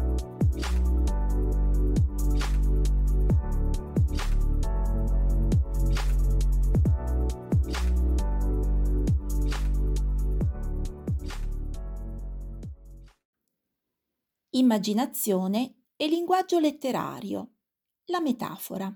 Immaginazione e linguaggio letterario. La metafora.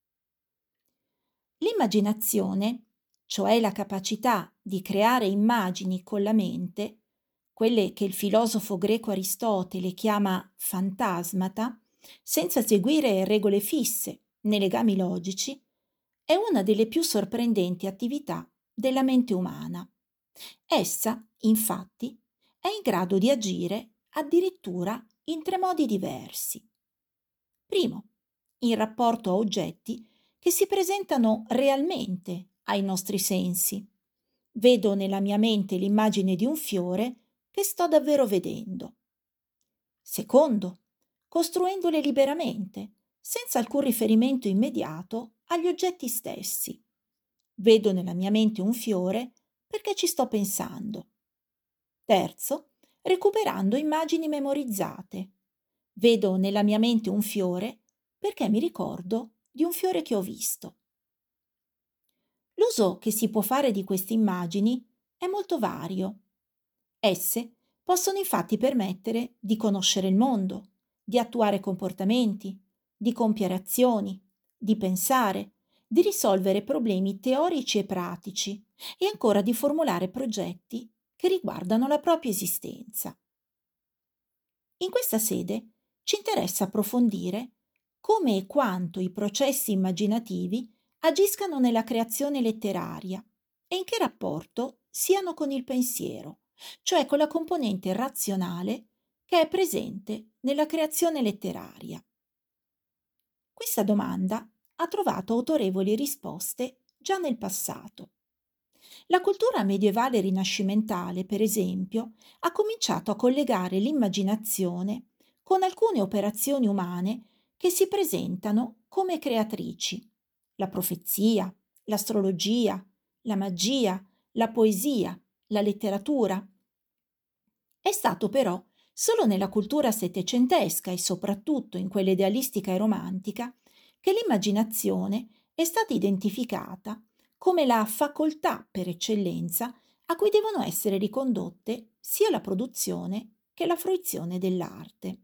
L'immaginazione, cioè la capacità di creare immagini con la mente, quelle che il filosofo greco Aristotele chiama fantasmata, senza seguire regole fisse né legami logici, è una delle più sorprendenti attività della mente umana. Essa, infatti, è in grado di agire addirittura in tre modi diversi. Primo, in rapporto a oggetti che si presentano realmente ai nostri sensi. Vedo nella mia mente l'immagine di un fiore che sto davvero vedendo. Secondo, costruendole liberamente, senza alcun riferimento immediato agli oggetti stessi. Vedo nella mia mente un fiore perché ci sto pensando. Terzo, recuperando immagini memorizzate. Vedo nella mia mente un fiore perché mi ricordo di un fiore che ho visto. L'uso che si può fare di queste immagini è molto vario. Esse possono infatti permettere di conoscere il mondo, di attuare comportamenti, di compiere azioni, di pensare, di risolvere problemi teorici e pratici e ancora di formulare progetti che riguardano la propria esistenza. In questa sede ci interessa approfondire come e quanto i processi immaginativi agiscano nella creazione letteraria e in che rapporto siano con il pensiero, cioè con la componente razionale che è presente nella creazione letteraria. Questa domanda ha trovato autorevoli risposte già nel passato. La cultura medievale rinascimentale, per esempio, ha cominciato a collegare l'immaginazione con alcune operazioni umane che si presentano come creatrici: la profezia, l'astrologia, la magia, la poesia, la letteratura. È stato però solo nella cultura settecentesca e soprattutto in quella idealistica e romantica che l'immaginazione è stata identificata come la facoltà per eccellenza a cui devono essere ricondotte sia la produzione che la fruizione dell'arte.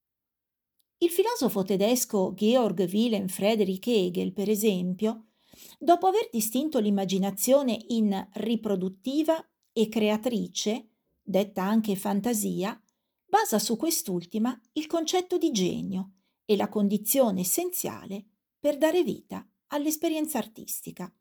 Il filosofo tedesco Georg Wilhelm Friedrich Hegel, per esempio, dopo aver distinto l'immaginazione in riproduttiva e creatrice, detta anche fantasia, basa su quest'ultima il concetto di genio e la condizione essenziale per dare vita all'esperienza artistica.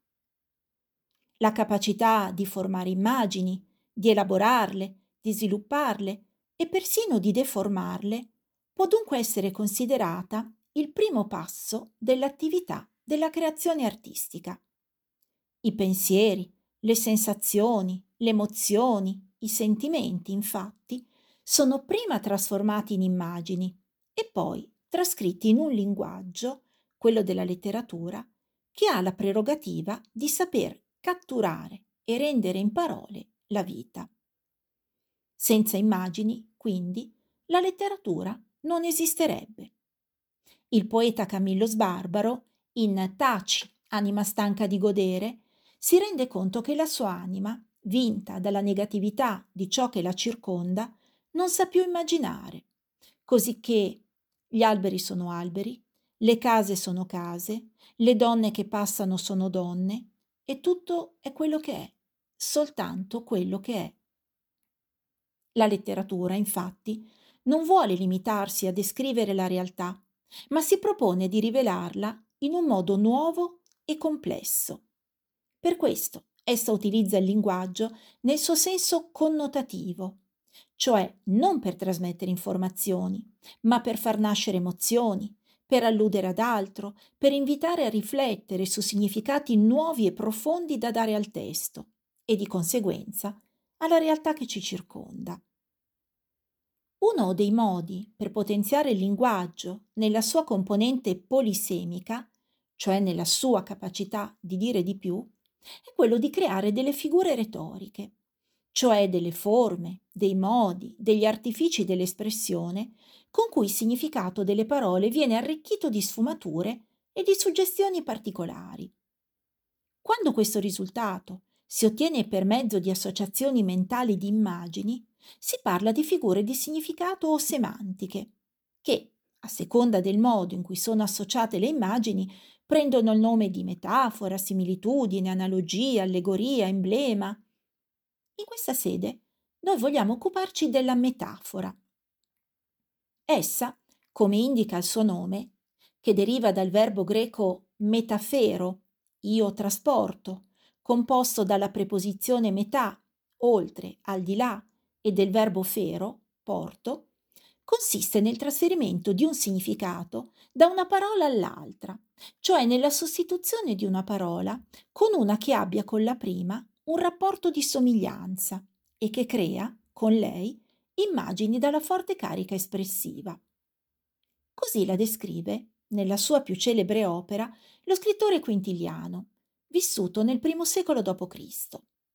La capacità di formare immagini, di elaborarle, di svilupparle e persino di deformarle può dunque essere considerata il primo passo dell'attività della creazione artistica. I pensieri, le sensazioni, le emozioni, i sentimenti, infatti, sono prima trasformati in immagini e poi trascritti in un linguaggio, quello della letteratura, che ha la prerogativa di saper catturare e rendere in parole la vita. Senza immagini, quindi, la letteratura non esisterebbe. Il poeta Camillo Sbarbaro, in Taci, anima stanca di godere, si rende conto che la sua anima, vinta dalla negatività di ciò che la circonda, non sa più immaginare, cosicché gli alberi sono alberi, le case sono case, le donne che passano sono donne, e tutto è quello che è, soltanto quello che è. La letteratura, infatti, non vuole limitarsi a descrivere la realtà, ma si propone di rivelarla in un modo nuovo e complesso. Per questo essa utilizza il linguaggio nel suo senso connotativo, cioè non per trasmettere informazioni, ma per far nascere emozioni, per alludere ad altro, per invitare a riflettere su significati nuovi e profondi da dare al testo e di conseguenza alla realtà che ci circonda. Uno dei modi per potenziare il linguaggio nella sua componente polisemica, cioè nella sua capacità di dire di più, è quello di creare delle figure retoriche, cioè delle forme, dei modi, degli artifici dell'espressione con cui il significato delle parole viene arricchito di sfumature e di suggestioni particolari. Quando questo risultato si ottiene per mezzo di associazioni mentali di immagini, si parla di figure di significato o semantiche, che, a seconda del modo in cui sono associate le immagini, prendono il nome di metafora, similitudine, analogia, allegoria, emblema. In questa sede noi vogliamo occuparci della metafora. Essa, come indica il suo nome, che deriva dal verbo greco metafero, io trasporto, composto dalla preposizione metà, oltre, al di là, e del verbo fero, porto, consiste nel trasferimento di un significato da una parola all'altra, cioè nella sostituzione di una parola con una che abbia con la prima un rapporto di somiglianza e che crea, con lei, immagini dalla forte carica espressiva. Così la descrive, nella sua più celebre opera, lo scrittore Quintiliano, vissuto nel I secolo d.C.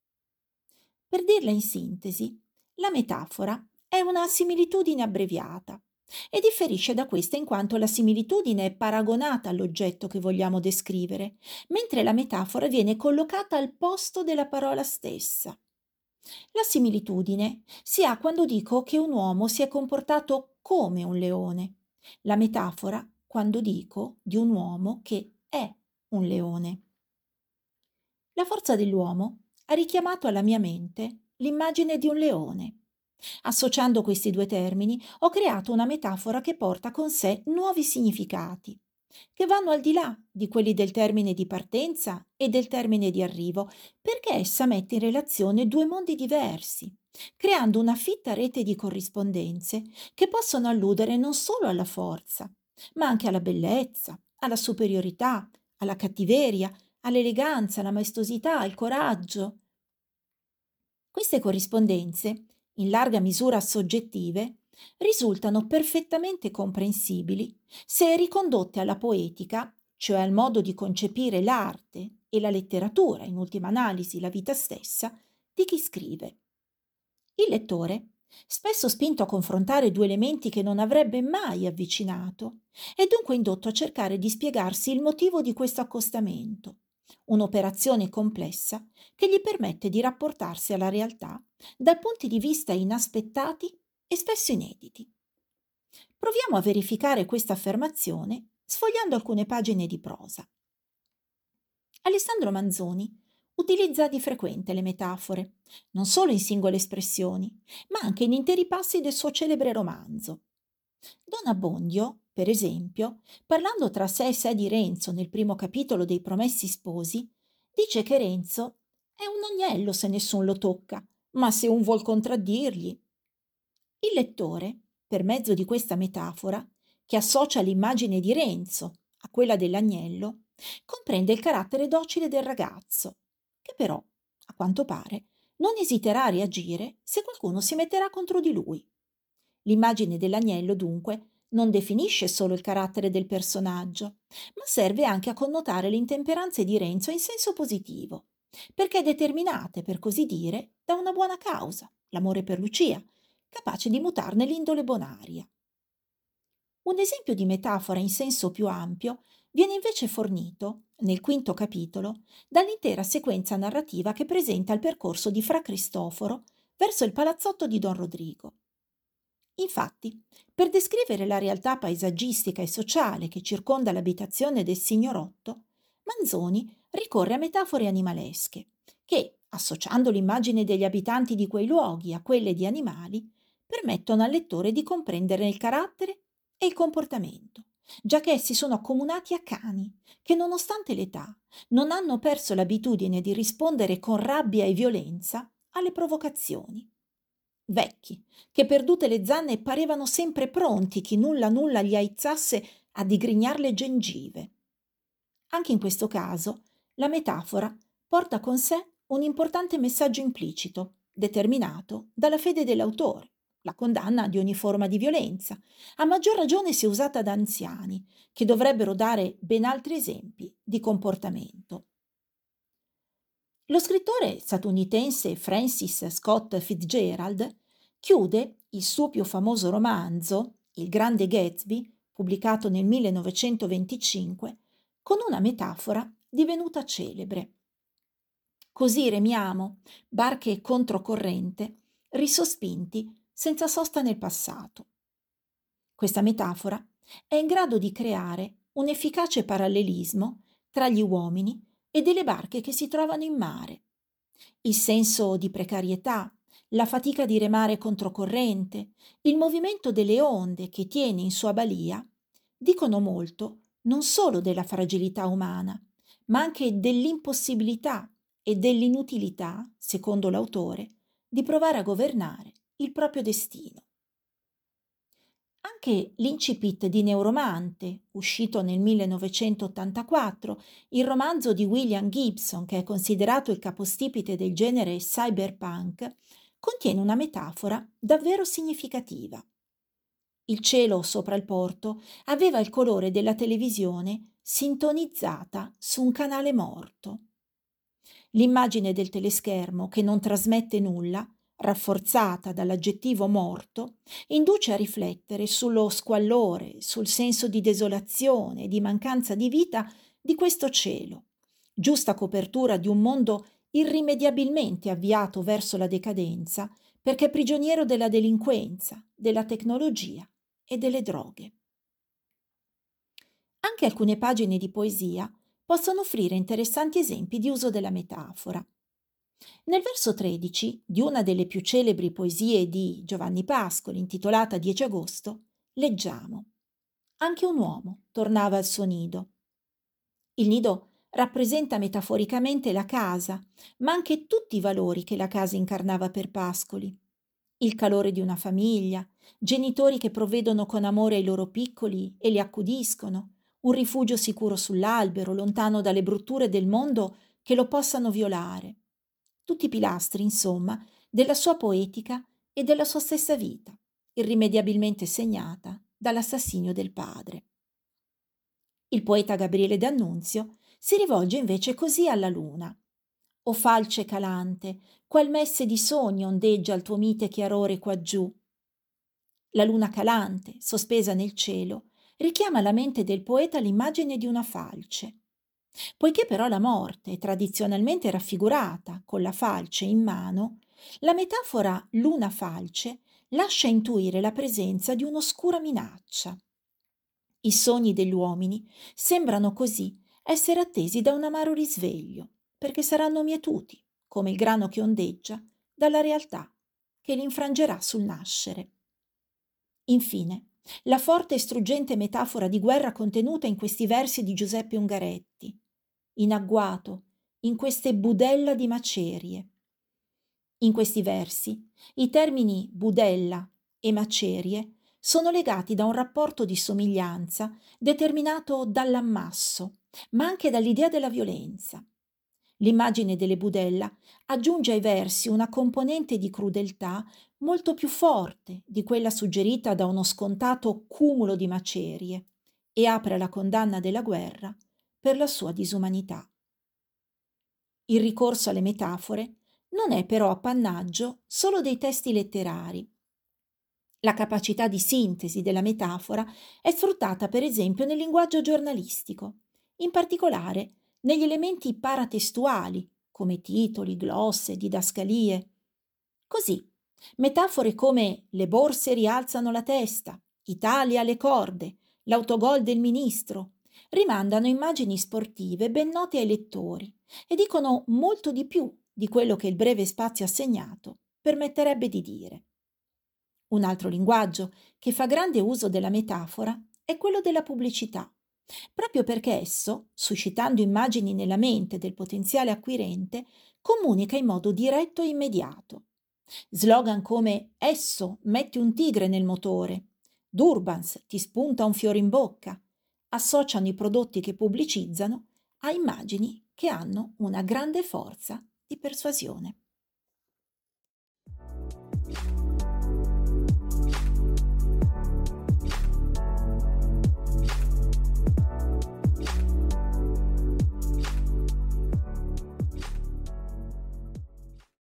Per dirla in sintesi, la metafora è una similitudine abbreviata e differisce da questa in quanto la similitudine è paragonata all'oggetto che vogliamo descrivere, mentre la metafora viene collocata al posto della parola stessa. La similitudine si ha quando dico che un uomo si è comportato come un leone. La metafora quando dico di un uomo che è un leone. La forza dell'uomo ha richiamato alla mia mente l'immagine di un leone. Associando questi due termini ho creato una metafora che porta con sé nuovi significati, che vanno al di là di quelli del termine di partenza e del termine di arrivo, perché essa mette in relazione due mondi diversi, creando una fitta rete di corrispondenze che possono alludere non solo alla forza, ma anche alla bellezza, alla superiorità, alla cattiveria, all'eleganza, alla maestosità, al coraggio. Queste corrispondenze, in larga misura soggettive, risultano perfettamente comprensibili se ricondotte alla poetica, cioè al modo di concepire l'arte e la letteratura, in ultima analisi la vita stessa, di chi scrive. Il lettore, spesso spinto a confrontare due elementi che non avrebbe mai avvicinato, è dunque indotto a cercare di spiegarsi il motivo di questo accostamento, un'operazione complessa che gli permette di rapportarsi alla realtà da punti di vista inaspettati e spesso inediti. Proviamo a verificare questa affermazione sfogliando alcune pagine di prosa. Alessandro Manzoni utilizza di frequente le metafore, non solo in singole espressioni, ma anche in interi passi del suo celebre romanzo. Don Abbondio, per esempio, parlando tra sé e sé di Renzo nel primo capitolo dei Promessi Sposi, dice che Renzo è un agnello se nessun lo tocca, ma se un vuol contraddirgli. Il lettore, per mezzo di questa metafora, che associa l'immagine di Renzo a quella dell'agnello, comprende il carattere docile del ragazzo, che però, a quanto pare, non esiterà a reagire se qualcuno si metterà contro di lui. L'immagine dell'agnello, dunque, non definisce solo il carattere del personaggio, ma serve anche a connotare le intemperanze di Renzo in senso positivo, perché determinate, per così dire, da una buona causa, l'amore per Lucia, capace di mutarne l'indole bonaria. Un esempio di metafora in senso più ampio viene invece fornito, nel quinto capitolo, dall'intera sequenza narrativa che presenta il percorso di Fra Cristoforo verso il palazzotto di Don Rodrigo. Infatti, per descrivere la realtà paesaggistica e sociale che circonda l'abitazione del signorotto, Manzoni ricorre a metafore animalesche che, associando l'immagine degli abitanti di quei luoghi a quelle di animali, permettono al lettore di comprendere il carattere e il comportamento, già che essi sono accomunati a cani che, nonostante l'età, non hanno perso l'abitudine di rispondere con rabbia e violenza alle provocazioni. Vecchi, che perdute le zanne parevano sempre pronti chi nulla gli aizzasse a digrignare le gengive. Anche in questo caso, la metafora porta con sé un importante messaggio implicito, determinato dalla fede dell'autore, la condanna di ogni forma di violenza, a maggior ragione se usata da anziani, che dovrebbero dare ben altri esempi di comportamento. Lo scrittore statunitense Francis Scott Fitzgerald chiude il suo più famoso romanzo, Il Grande Gatsby, pubblicato nel 1925, con una metafora divenuta celebre. Così remiamo, barche controcorrente, risospinti senza sosta nel passato. Questa metafora è in grado di creare un efficace parallelismo tra gli uomini e delle barche che si trovano in mare. Il senso di precarietà, la fatica di remare controcorrente, il movimento delle onde che tiene in sua balia, dicono molto non solo della fragilità umana, ma anche dell'impossibilità e dell'inutilità, secondo l'autore, di provare a governare il proprio destino. Anche l'incipit di Neuromante, uscito nel 1984, il romanzo di William Gibson, che è considerato il capostipite del genere cyberpunk, contiene una metafora davvero significativa. Il cielo sopra il porto aveva il colore della televisione sintonizzata su un canale morto. L'immagine del teleschermo, che non trasmette nulla, rafforzata dall'aggettivo morto, induce a riflettere sullo squallore, sul senso di desolazione e di mancanza di vita di questo cielo, giusta copertura di un mondo irrimediabilmente avviato verso la decadenza, perché prigioniero della delinquenza, della tecnologia e delle droghe. Anche alcune pagine di poesia possono offrire interessanti esempi di uso della metafora. Nel verso 13 di una delle più celebri poesie di Giovanni Pascoli, intitolata 10 agosto, leggiamo: Anche un uomo tornava al suo nido. Il nido rappresenta metaforicamente la casa, ma anche tutti i valori che la casa incarnava per Pascoli. Il calore di una famiglia, genitori che provvedono con amore ai loro piccoli e li accudiscono, un rifugio sicuro sull'albero, lontano dalle brutture del mondo che lo possano violare. Tutti i pilastri, insomma, della sua poetica e della sua stessa vita, irrimediabilmente segnata dall'assassinio del padre. Il poeta Gabriele D'Annunzio si rivolge invece così alla luna. O falce calante, qual messe di sogni ondeggia il tuo mite chiarore quaggiù. La luna calante, sospesa nel cielo, richiama alla mente del poeta l'immagine di una falce. Poiché però la morte è tradizionalmente raffigurata con la falce in mano, la metafora luna falce lascia intuire la presenza di un'oscura minaccia. I sogni degli uomini sembrano così essere attesi da un amaro risveglio, perché saranno mietuti, come il grano che ondeggia, dalla realtà che li infrangerà sul nascere. Infine, la forte e struggente metafora di guerra contenuta in questi versi di Giuseppe Ungaretti. In agguato, in queste budella di macerie. In questi versi, i termini budella e macerie sono legati da un rapporto di somiglianza determinato dall'ammasso, ma anche dall'idea della violenza. L'immagine delle budella aggiunge ai versi una componente di crudeltà molto più forte di quella suggerita da uno scontato cumulo di macerie e apre alla condanna della guerra per la sua disumanità. Il ricorso alle metafore non è però appannaggio solo dei testi letterari. La capacità di sintesi della metafora è sfruttata per esempio nel linguaggio giornalistico, in particolare negli elementi paratestuali, come titoli, glosse, didascalie. Così, metafore come le borse rialzano la testa, Italia alle corde, l'autogol del ministro, rimandano immagini sportive ben note ai lettori e dicono molto di più di quello che il breve spazio assegnato permetterebbe di dire. Un altro linguaggio che fa grande uso della metafora è quello della pubblicità, proprio perché esso, suscitando immagini nella mente del potenziale acquirente, comunica in modo diretto e immediato. Slogan come "Esso, metti un tigre nel motore", "Durbans, ti spunta un fiore in bocca", associano i prodotti che pubblicizzano a immagini che hanno una grande forza di persuasione.